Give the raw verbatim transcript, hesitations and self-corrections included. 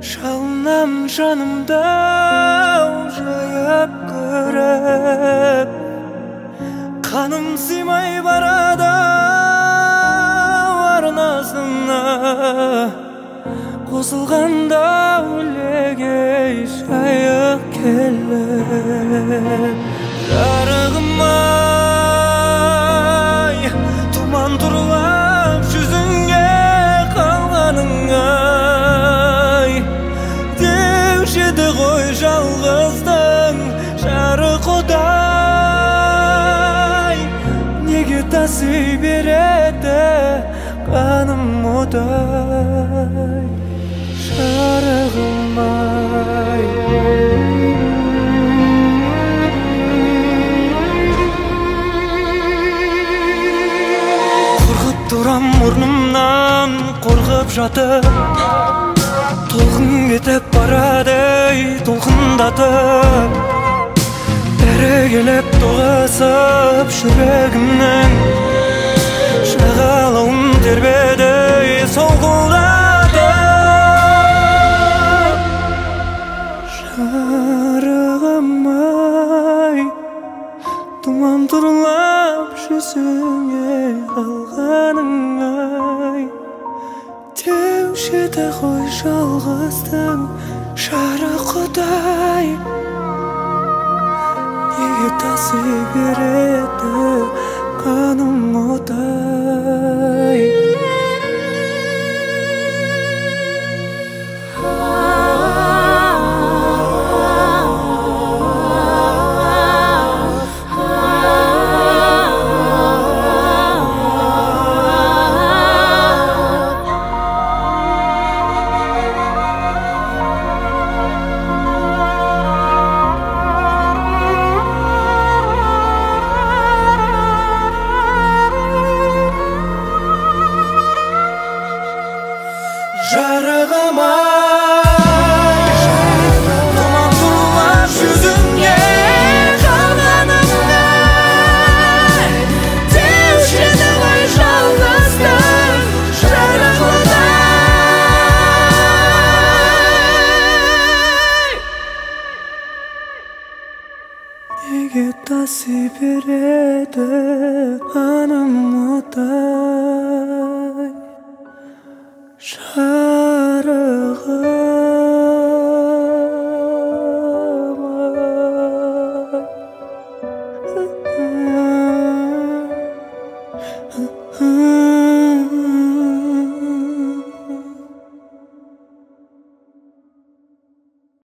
Жалынам жанымда жайып көріп, қаным сыймай барады арнасына. Қосылғанда өлеге жайық келіп, жарығым-ай, тұман тұрлап жүзіңе қалғаның-ай. Деуші еді ғой жалғыздың жарық одай, неге таси береді қаным одай. Жарығым-ай, қорқып тұрам мұрнымнан, қорқып жатып, толқын кетіп барады толқындатып. Бәрі келіп тоғысып жүрегімнің жағалауын тербеді солқылдатып. Жарығым-ай, тұман тұрлап жүзіңе қалғаның-ай. Деуші еді ғой жалғыздың жарық одай, неге таси береді қаным одай. Жарығым-ай, тұман тұрлап жүзіңе қалғаның-ай. Деуші еді ғой жалғыздың жарық одай, неге таси береді қаным одай. Жарығым-ай.